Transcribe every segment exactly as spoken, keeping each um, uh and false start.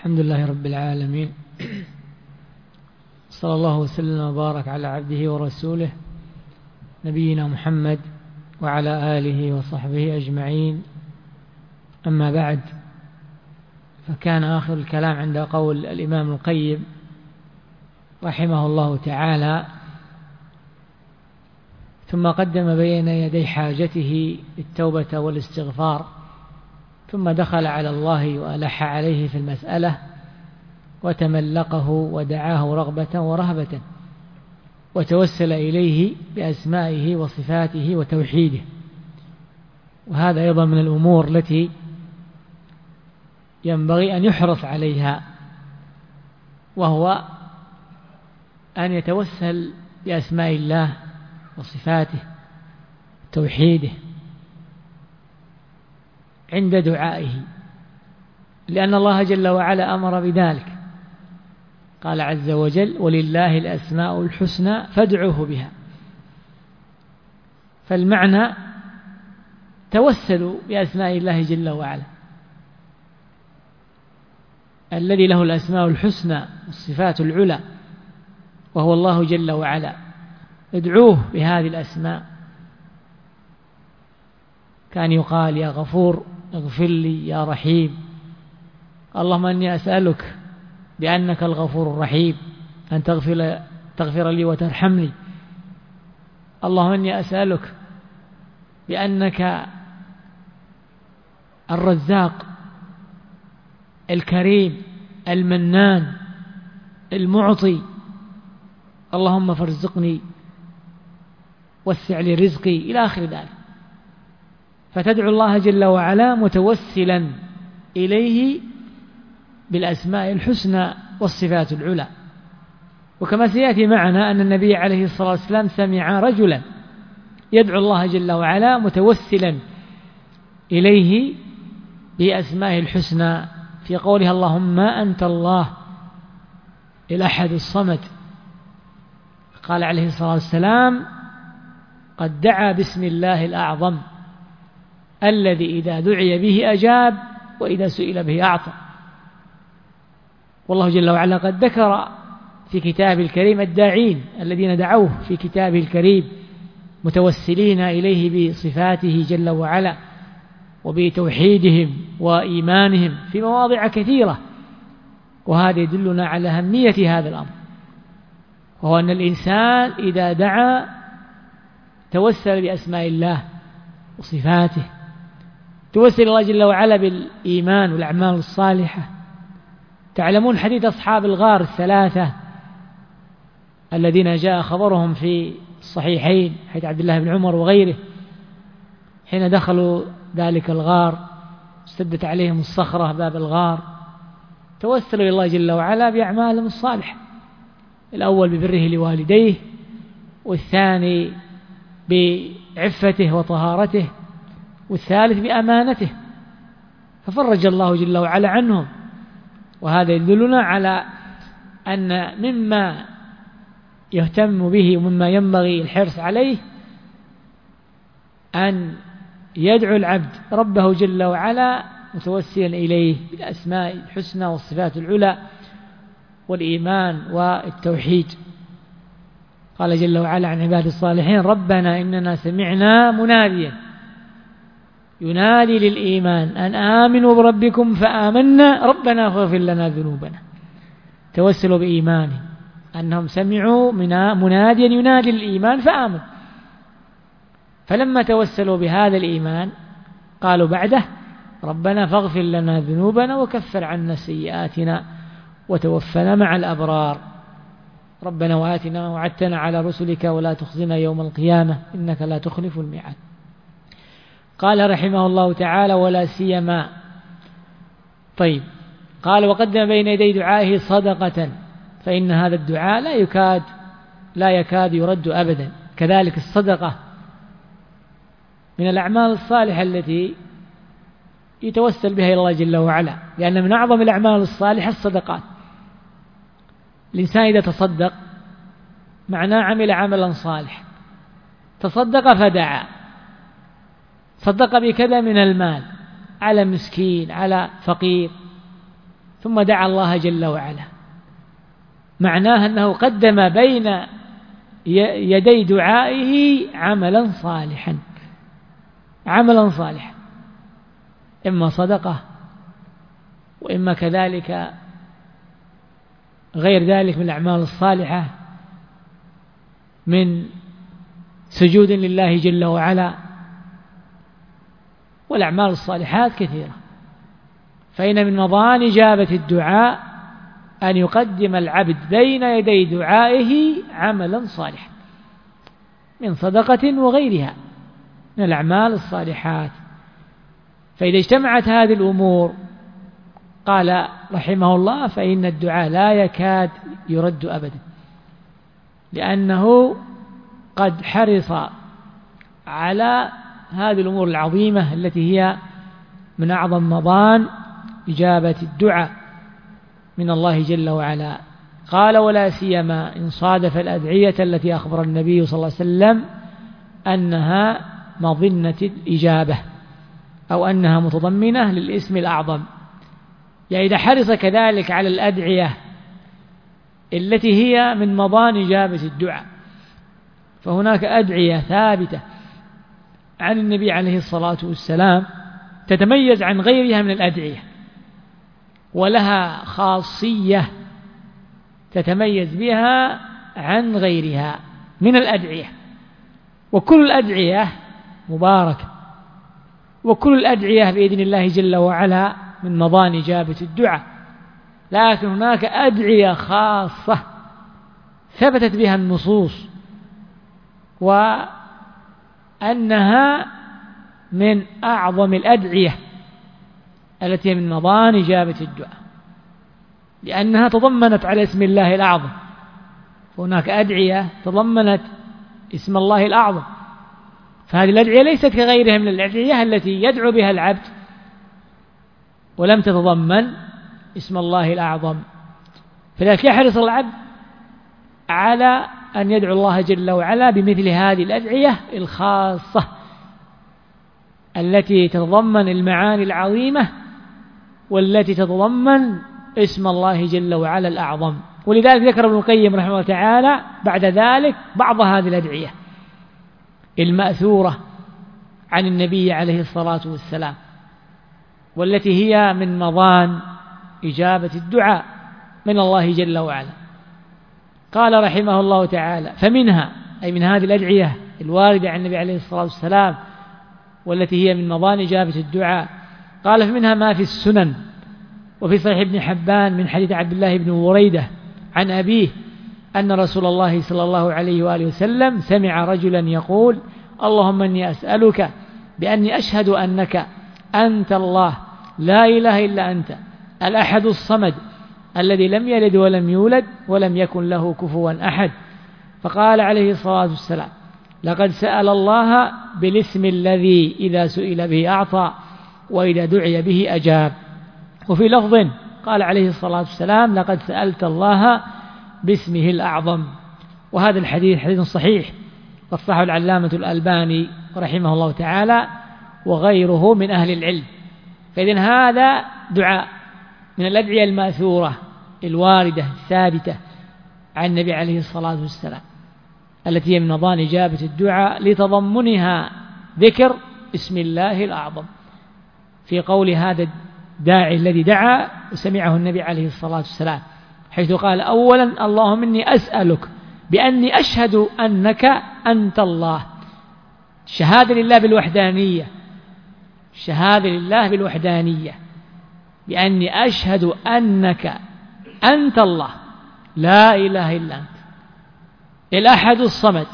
الحمد لله رب العالمين، صلى الله وسلم وبارك على عبده ورسوله نبينا محمد وعلى آله وصحبه أجمعين. أما بعد، فكان آخر الكلام عند قول الإمام القيم رحمه الله تعالى: ثم قدم بين يدي حاجته التوبة والاستغفار، ثم دخل على الله وألح عليه في المسألة وتملقه ودعاه رغبة ورهبة، وتوسل إليه بأسمائه وصفاته وتوحيده. وهذا أيضا من الأمور التي ينبغي أن يحرص عليها، وهو أن يتوسل بأسماء الله وصفاته وتوحيده عند دعائه، لأن الله جل وعلا أمر بذلك. قال عز وجل: ولله الأسماء الحسنى فادعوه بها. فالمعنى توسلوا بأسماء الله جل وعلا الذي له الأسماء الحسنى والصفات العلى، وهو الله جل وعلا. ادعوه بهذه الأسماء. كان يقال: يا غفور اغفر لي، يا رحيم. اللهم أني أسألك بأنك الغفور الرحيم أن تغفر, تغفر لي وترحمني. اللهم أني أسألك بأنك الرزاق الكريم المنان المعطي. اللهم فارزقني وسع لي رزقي، إلى آخر ذلك. فتدعو الله جل وعلا متوسلا إليه بالأسماء الحسنى والصفات العلى. وكما سيأتي معنا أن النبي عليه الصلاة والسلام سمع رجلا يدعو الله جل وعلا متوسلا إليه بأسمائه الحسنى في قولها: اللهم أنت الله الأحد الصمد. قال عليه الصلاة والسلام: قد دعا باسم الله الأعظم الذي إذا دعي به أجاب وإذا سئل به أعطى. والله جل وعلا قد ذكر في كتابه الكريم الداعين الذين دعوه في كتابه الكريم متوسلين إليه بصفاته جل وعلا وبتوحيدهم وإيمانهم في مواضع كثيرة. وهذا يدلنا على أهمية هذا الأمر، وهو أن الإنسان إذا دعا توسل بأسماء الله وصفاته، توسل الله جل وعلا بالإيمان والأعمال الصالحة. تعلمون حديث أصحاب الغار الثلاثة الذين جاء خبرهم في الصحيحين، حديث عبد الله بن عمر وغيره، حين دخلوا ذلك الغار استدت عليهم الصخرة باب الغار، توسلوا إلى الله جل وعلا بأعمالهم الصالحة. الأول ببره لوالديه، والثاني بعفته وطهارته، والثالث بأمانته، ففرج الله جل وعلا عنهم. وهذا يدلنا على أن مما يهتم به ومما ينبغي الحرص عليه أن يدعو العبد ربه جل وعلا متوسلا إليه بالأسماء الحسنى والصفات العلى والإيمان والتوحيد. قال جل وعلا عن عباد الصالحين: ربنا إننا سمعنا مناديا ينادي للإيمان أن آمنوا بربكم فآمنا ربنا فاغفر لنا ذنوبنا. توسلوا بإيمانهم أنهم سمعوا مناديا ينادي للإيمان فآمنوا، فلما توسلوا بهذا الإيمان قالوا بعده: ربنا فاغفر لنا ذنوبنا وكفر عنا سيئاتنا وتوفنا مع الأبرار. ربنا وآتنا ما وعدتنا على رسلك ولا تخزنا يوم القيامة إنك لا تخلف الميعاد. قال رحمه الله تعالى: ولا سيما. طيب، قال: وقدم بين يدي دعائه صدقة، فإن هذا الدعاء لا يكاد لا يكاد يرد أبدا. كذلك الصدقة من الأعمال الصالحة التي يتوسل بها إلى الله جل وعلا، لأن من أعظم الأعمال الصالحة الصدقات. الإنسان إذا تصدق معناه عمل عملا صالح، تصدق فدعا، صدق بكذا من المال على مسكين على فقير، ثم دعا الله جل وعلا، معناه أنه قدم بين يدي دعائه عملا صالحا، عملا صالحا، إما صدقة وإما كذلك غير ذلك من الأعمال الصالحة من سجود لله جل وعلا، والأعمال الصالحات كثيرة. فإن من مظان إجابة الدعاء أن يقدم العبد بين يدي دعائه عملا صالحا من صدقة وغيرها من الأعمال الصالحات. فإذا اجتمعت هذه الأمور قال رحمه الله فإن الدعاء لا يكاد يرد أبدا، لأنه قد حرص على هذه الأمور العظيمة التي هي من أعظم مظان إجابة الدعاء من الله جل وعلا. قال ولا سيما إن صادف الأدعية التي أخبر النبي صلى الله عليه وسلم أنها مظنة الإجابة أو أنها متضمنة للاسم الأعظم. يعني إذا حرص كذلك على الأدعية التي هي من مظان إجابة الدعاء، فهناك أدعية ثابتة عن النبي عليه الصلاة والسلام تتميز عن غيرها من الأدعية، ولها خاصية تتميز بها عن غيرها من الأدعية، وكل الأدعية مباركة، وكل الأدعية بإذن الله جل وعلا من مظان إجابة الدعاء. لكن هناك أدعية خاصة ثبتت بها النصوص وأنها من أعظم الأدعية التي من مظان إجابة الدعاء، لأنها تضمنت على اسم الله الأعظم. هناك أدعية تضمنت اسم الله الأعظم، فهذه الأدعية ليست كغيرها من الأدعية التي يدعو بها العبد ولم تتضمن اسم الله الأعظم. فلذلك يحرص العبد على أن يدعو الله جل وعلا بمثل هذه الأدعية الخاصة التي تتضمن المعاني العظيمة والتي تتضمن اسم الله جل وعلا الأعظم. ولذلك ذكر ابن القيم رحمه الله تعالى بعد ذلك بعض هذه الأدعية المأثورة عن النبي عليه الصلاة والسلام، والتي هي من مظان إجابة الدعاء من الله جل وعلا. قال رحمه الله تعالى فمنها، أي من هذه الأدعية الواردة عن النبي عليه الصلاة والسلام والتي هي من مظان إجابة الدعاء، قال فمنها ما في السنن وفي صحيح ابن حبان من حديث عبد الله بن بريدة عن أبيه أن رسول الله صلى الله عليه وآله وسلم سمع رجلا يقول اللهم إني أسألك بأني أشهد أنك أنت الله لا إله إلا أنت الأحد الصمد الذي لم يلد ولم يولد ولم يكن له كفوا أحد. فقال عليه الصلاة والسلام لقد سأل الله بالاسم الذي إذا سئل به أعطى وإذا دعي به أجاب. وفي لفظ قال عليه الصلاة والسلام لقد سألت الله باسمه الأعظم. وهذا الحديث حديث صحيح وصححه العلامة الألباني رحمه الله تعالى وغيره من أهل العلم. فإذن هذا دعاء من الأدعية المأثورة الواردة الثابتة عن النبي عليه الصلاة والسلام التي هي من مظان إجابة الدعاء لتضمنها ذكر اسم الله الأعظم في قول هذا الداعي الذي دعا وسمعه النبي عليه الصلاة والسلام، حيث قال أولا اللهم إني أسألك بأني أشهد أنك أنت الله، شهادة لله بالوحدانية، شهادة لله بالوحدانية بأني أشهد أنك أنت الله لا إله إلا أنت الأحد الصمد.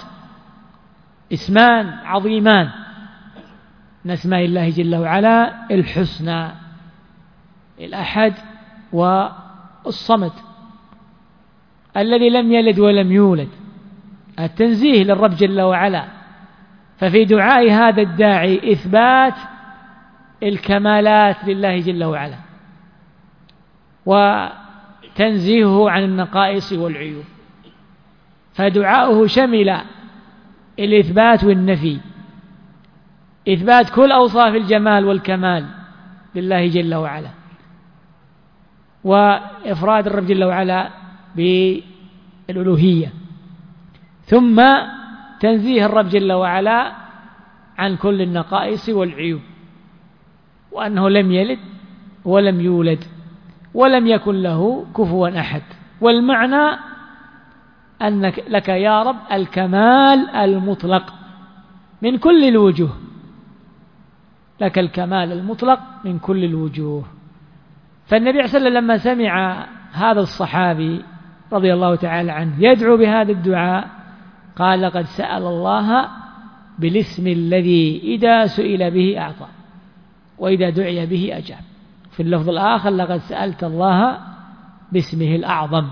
اسمان عظيمان من أسماء الله جل وعلا الحسنى، الأحد والصمد الذي لم يلد ولم يولد، التنزيه للرب جل وعلا. ففي دعاء هذا الداعي إثبات الكمالات لله جل وعلا وتنزيهه عن النقائص والعيوب، فدعاؤه شمل الإثبات والنفي، إثبات كل أوصاف الجمال والكمال لله جل وعلا، وإفراد الرب جل وعلا بالألوهية، ثم تنزيه الرب جل وعلا عن كل النقائص والعيوب، وأنه لم يلد ولم يولد ولم يكن له كفوا أحد. والمعنى أنك لك يا رب الكمال المطلق من كل الوجوه، لك الكمال المطلق من كل الوجوه. فالنبي صلى الله عليه وسلم لما سمع هذا الصحابي رضي الله تعالى عنه يدعو بهذا الدعاء قال لقد سأل الله بالاسم الذي إذا سئل به أعطى وإذا دعي به أجاب. في اللفظ الآخر لقد سألت الله باسمه الأعظم.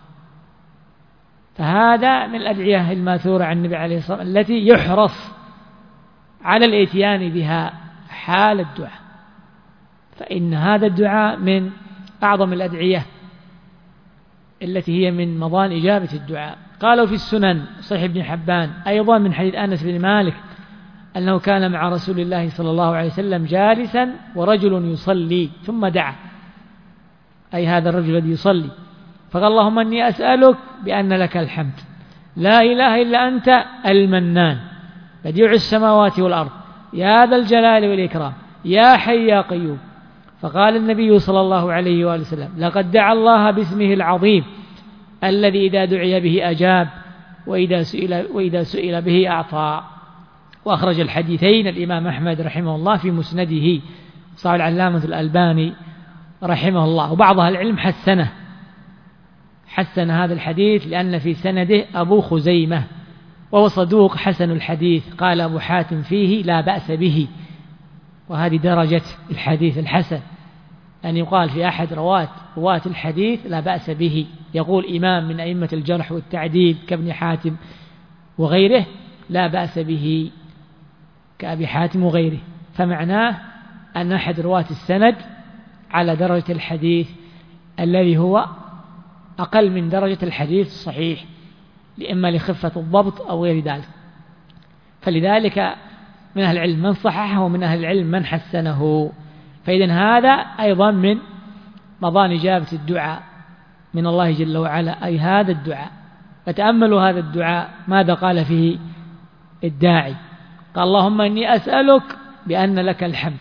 فهذا من الأدعية الماثورة عن النبي عليه الصلاة والسلام التي يحرص على الاتيان بها حال الدعاء، فإن هذا الدعاء من أعظم الأدعية التي هي من مضان إجابة الدعاء. قالوا في السنن صحيح ابن حبان أيضا من حديث أنس بن مالك أنه كان مع رسول الله صلى الله عليه وسلم جالسا ورجل يصلي ثم دعا، أي هذا الرجل الذي يصلي، فقال اللهم أني أسألك بأن لك الحمد لا إله إلا أنت المنان بديع السماوات والأرض يا ذا الجلال والإكرام يا حي يا قيوم. فقال النبي صلى الله عليه وآله وسلم لقد دعا الله باسمه العظيم الذي إذا دعي به أجاب وإذا سئل, وإذا سئل به أعطى. وأخرج الحديثين الإمام أحمد رحمه الله في مسنده، صححه العلامة الألباني رحمه الله، وبعض أهل العلم حسنه حسن هذا الحديث لأن في سنده أبو خزيمة وهو صدوق حسن الحديث. قال أبو حاتم فيه لا بأس به، وهذه درجة الحديث الحسن أن يقال في أحد رواة رواة الحديث لا بأس به. يقول إمام من أئمة الجرح والتعديل كابن حاتم وغيره لا بأس به كأبي حاتم وغيره، فمعناه أن أحد رواة السند على درجة الحديث الذي هو أقل من درجة الحديث الصحيح، إما لخفة الضبط أو غير ذلك. فلذلك من أهل العلم من صححه ومن أهل العلم من حسنه. فإذن هذا أيضا من مضان إجابة الدعاء من الله جل وعلا، أي هذا الدعاء. فتأملوا هذا الدعاء ماذا قال فيه الداعي، قال اللهم إني أسألك بأن لك الحمد،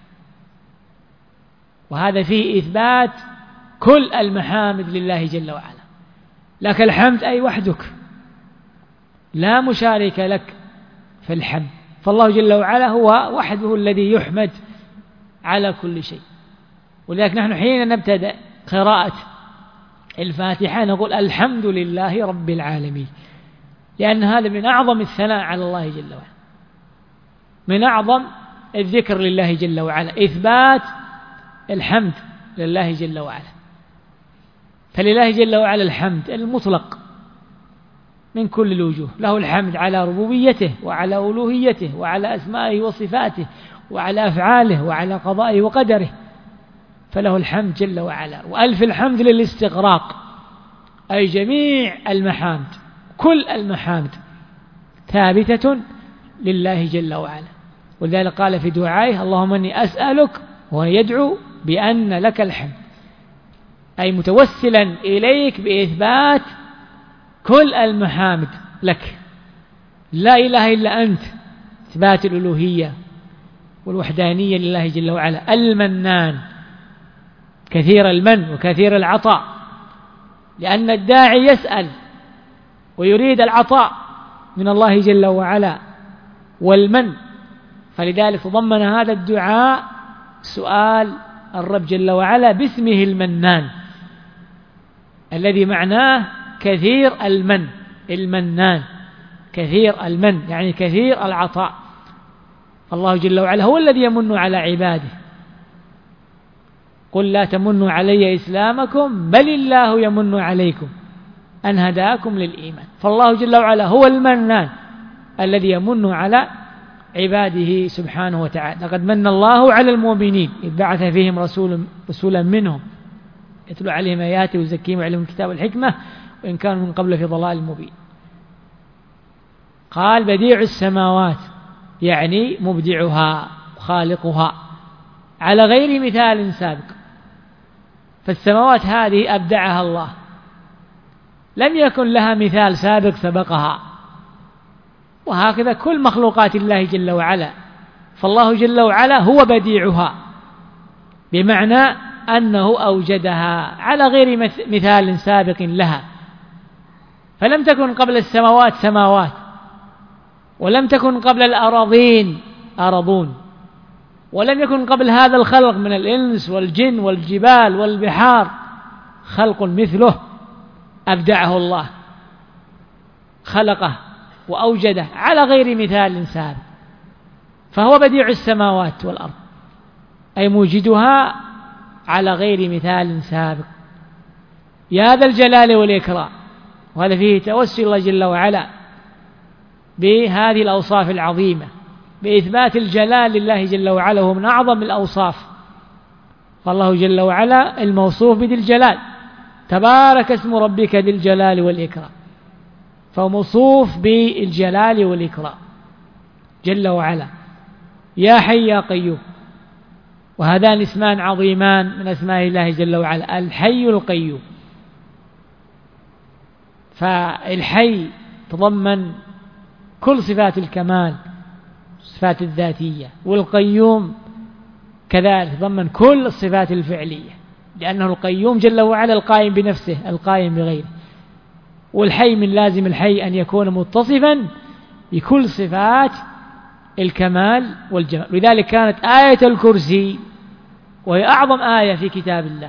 وهذا فيه إثبات كل المحامد لله جل وعلا. لك الحمد أي وحدك لا مشارك لك في الحمد، فالله جل وعلا هو وحده الذي يحمد على كل شيء. ولذلك نحن حين نبتدأ قراءة الفاتحة نقول الحمد لله رب العالمين، لأن هذا من أعظم الثناء على الله جل وعلا، من أعظم الذكر لله جل وعلا إثبات الحمد لله جل وعلا. فلله جل وعلا الحمد المطلق من كل الوجوه، له الحمد على ربوبيته وعلى ألوهيته وعلى أسمائه وصفاته وعلى أفعاله وعلى قضائه وقدره، فله الحمد جل وعلا. وألف الحمد للاستغراق، أي جميع المحامد كل المحامد ثابتة لله جل وعلا. ولذلك قال في دعائه اللهم إني أسألك، ويدعو بأن لك الحمد، أي متوسلا إليك بإثبات كل المحامد لك، لا إله إلا أنت، إثبات الألوهية والوحدانية لله جل وعلا. المنان كثير المن وكثير العطاء، لأن الداعي يسأل ويريد العطاء من الله جل وعلا والمن، فلذلك تضمن هذا الدعاء سؤال الرب جل وعلا باسمه المنان الذي معناه كثير المن، المنان كثير المن يعني كثير العطاء. الله جل وعلا هو الذي يمن على عباده، قل لا تمنوا علي إسلامكم بل الله يمن عليكم أن هداكم للإيمان. فالله جل وعلا هو المنان الذي يمن على عباده سبحانه وتعالى. لقد من الله على المؤمنين إذ بعث فيهم رسول رسولا منهم يتلو عليهم آياته ويزكيهم ويعلمهم الكتاب والحكمة وإن كانوا من قبل في ضلال مبين. قال بديع السماوات يعني مبدعها خالقها على غير مثال سابق، فالسماوات هذه أبدعها الله، لم يكن لها مثال سابق سبقها، وهكذا كل مخلوقات الله جل وعلا، فالله جل وعلا هو بديعها، بمعنى أنه أوجدها على غير مثال سابق لها، فلم تكن قبل السماوات سماوات، ولم تكن قبل الأراضين أرضون، ولم يكن قبل هذا الخلق من الإنس والجن والجبال والبحار خلق مثله، أبدعه الله، خلقه وأوجده على غير مثال سابق، فهو بديع السماوات والأرض، أي موجدها على غير مثال سابق، يا ذا الجلال والإكرام. وهذا فيه توسل الله جل وعلا بهذه الأوصاف العظيمة، بإثبات الجلال لله جل وعلا، وهو من أعظم الأوصاف، فالله جل وعلا الموصوف بذي الجلال، تبارك اسم ربك ذي الجلال والإكرام، فهو موصوف بالجلال والإكرام جل وعلا، يا حي يا قيوم، وهذان اسمان عظيمان من أسماء الله جل وعلا، الحي القيوم. فالحي تضمن كل صفات الكمال، الصفات الذاتية، والقيوم كذلك تضمن كل الصفات الفعلية، لأنه القيوم جل وعلا القائم بنفسه القائم بغيره، والحي من لازم الحي أن يكون متصفا بكل صفات الكمال والجمال. لذلك كانت آية الكرسي وهي أعظم آية في كتاب الله،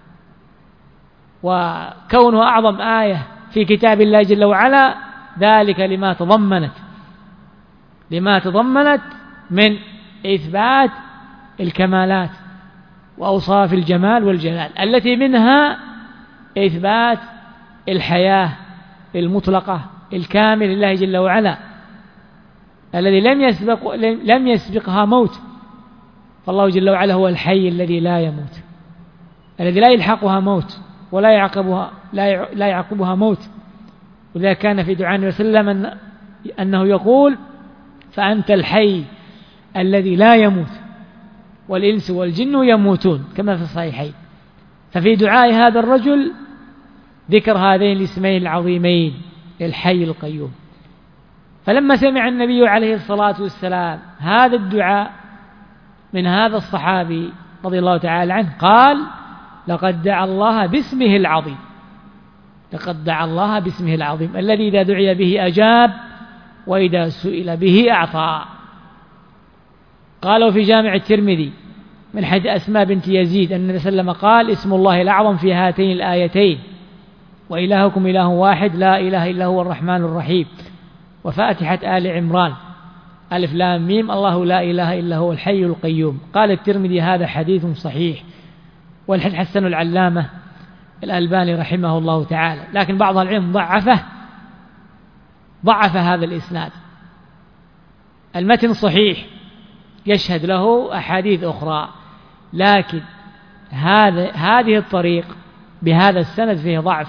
وكونها أعظم آية في كتاب الله جل وعلا ذلك لما تضمنت لما تضمنت من إثبات الكمالات وأوصاف الجمال والجلال، التي منها إثبات الحياة المطلقة الكامل لله جل وعلا، الذي لم يسبق لم يسبقها موت، فالله جل وعلا هو الحي الذي لا يموت، الذي لا يلحقها موت ولا يعقبها لا يعقبها موت. وذا كان في دعاء النبي صلى الله عليه وسلم أنه يقول: فأنت الحي الذي لا يموت والإنس والجن يموتون، كما في الصحيحين. ففي دعاء هذا الرجل ذكر هذين الاسمين العظيمين الحي القيوم. فلما سمع النبي عليه الصلاة والسلام هذا الدعاء من هذا الصحابي رضي الله تعالى عنه قال: لقد دعا الله باسمه العظيم، لقد دعا الله باسمه العظيم الذي إذا دعي به أجاب وإذا سئل به أعطى. قالوا في جامع الترمذي من حديث أسماء بنت يزيد أن النبي صلى الله عليه وسلم قال: اسم الله الأعظم في هاتين الآيتين: وإلهكم إله واحد لا إله إلا هو الرحمن الرحيم، وفاتحة آل عمران ألف لام ميم الله لا إله إلا هو الحي القيوم. قال الترمذي: هذا حديث صحيح، والحديث حسن العلامة الألباني رحمه الله تعالى، لكن بعض العلم ضعفه ضعف هذا الإسناد. المتن صحيح يشهد له أحاديث أخرى، لكن هذا هذه الطريق بهذا السند فيه ضعف،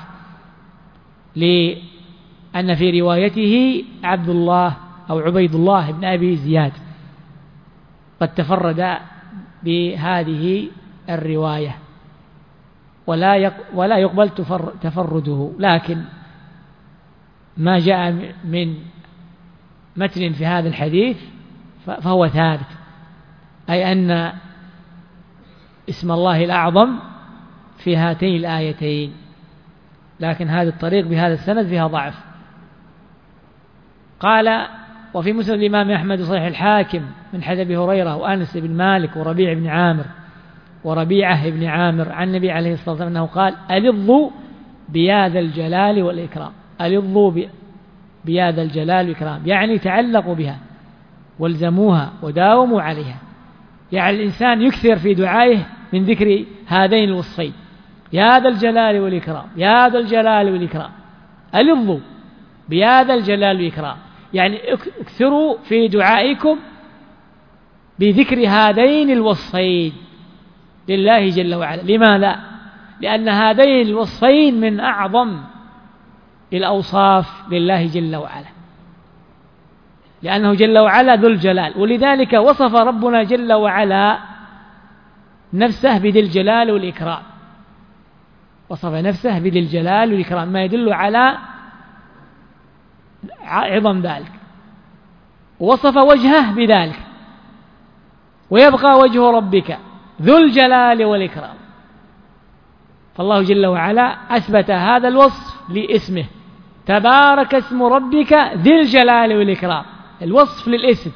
لأن في روايته عبد الله أو عبيد الله بن أبي زياد قد تفرد بهذه الرواية، ولا ولا يقبل تفرده، لكن ما جاء من متن في هذا الحديث فهو ثابت، أي أن اسم الله الأعظم في هاتين الآيتين، لكن هذا الطريق بهذا السند فيها ضعف. قال: وفي مسند الإمام أحمد صحيح الحاكم من حديث أبي هريرة وأنس بن مالك وربيع بن عامر وربيعة بن عامر عن النبي عليه الصلاة والسلام أنه قال: ألظوا بيا ذا الجلال والإكرام، ألظوا بيا ذا الجلال والإكرام، يعني تعلقوا بها والزموها وداوموا عليها. يعني الإنسان يكثر في دعائه من ذكر هذين الوصفين: يا ذا الجلال والإكرام، يا ذا الجلال والإكرام، ألظوا بيا ذا الجلال والإكرام، يعني اكثروا في دعائكم بذكر هذين الوصفين لله جل وعلا. لماذا؟ لأن هذين الوصفين من أعظم الأوصاف لله جل وعلا، لأنه جل وعلا ذو الجلال، ولذلك وصف ربنا جل وعلا نفسه بذي الجلال والإكرام، وصف نفسه بذي الجلال والإكرام، ما يدل على عظم ذلك. ووصف وجهه بذلك، ويبقى وجه ربك ذو الجلال والإكرام. فالله جل وعلا أثبت هذا الوصف لاسمه، تبارك اسم ربك ذي الجلال والإكرام، الوصف للاسم،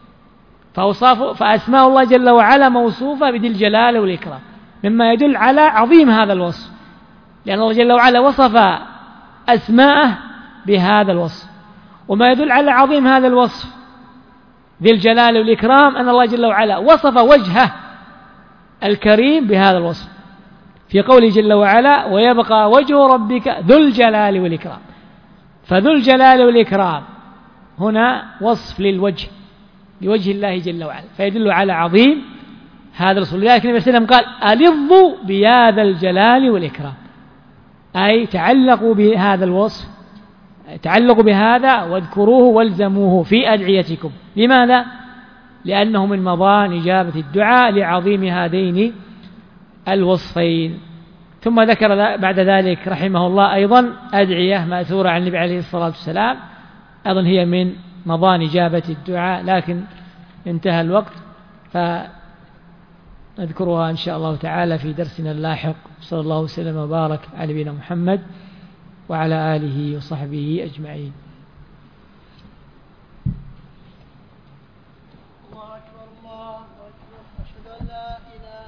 فأسماء الله جل وعلا موصوفة بذي الجلال والإكرام، مما يدل على عظيم هذا الوصف، لأن الله جل وعلا وصف أسماءه بهذا الوصف. وما يدل على عظيم هذا الوصف ذي الجلال والإكرام أن الله جل وعلا وصف وجهه الكريم بهذا الوصف في قوله جل وعلا ويبقى وجه ربك ذو الجلال والإكرام. فذو الجلال والإكرام هنا وصف للوجه، لوجه الله جل وعلا، فيدل على عظيم هذا الوصف. لذلك النبي صلى الله عليه وسلم قال ألظوا بهذا الجلال والإكرام، أي تعلقوا بهذا الوصف، تعلقوا بهذا واذكروه والزموه في أدعيتكم. لماذا؟ لأنه من مظان إجابة الدعاء لعظيم هذين الوصفين. ثم ذكر بعد ذلك رحمه الله أيضا أدعية مأثورة عن النبي عليه الصلاة والسلام، أيضا هي من مظان إجابة الدعاء، لكن انتهى الوقت فنذكرها إن شاء الله تعالى في درسنا اللاحق. صلى الله وسلم وبارك على نبينا محمد وعلى آله وصحبه أجمعين.